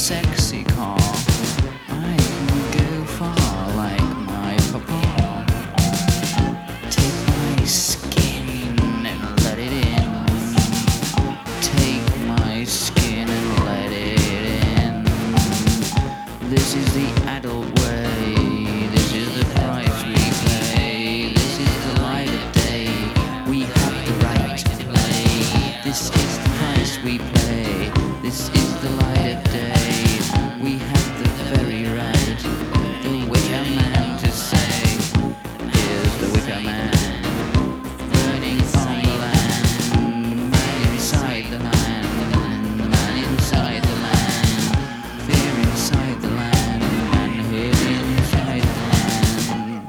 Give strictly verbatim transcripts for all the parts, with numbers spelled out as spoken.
sexy car. I can go far like my papa. Take my skin and let it in. Take my skin and let it in. This is the adult way. This is the price we pay. This is the light of day. We have the right to play. This is the price we pay. This is the light of day. We have the very right. The wicker man to say, here's the wicker man. Burning from the land. The man inside the land. The man inside the land. Fear inside the land. Manhood inside the land.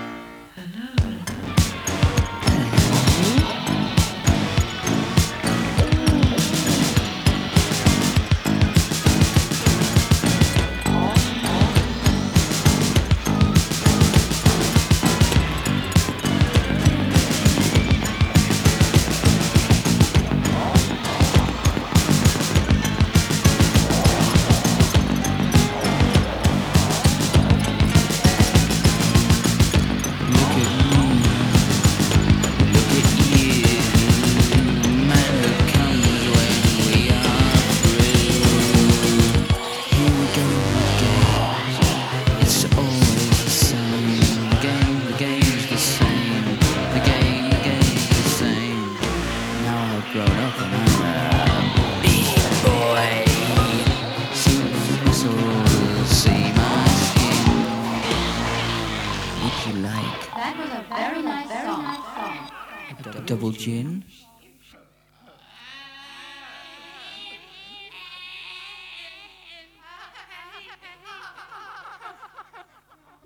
Grown up and I'm a big boy. See my muscles, see my skin. Would you like That was a very nice song. a double gin?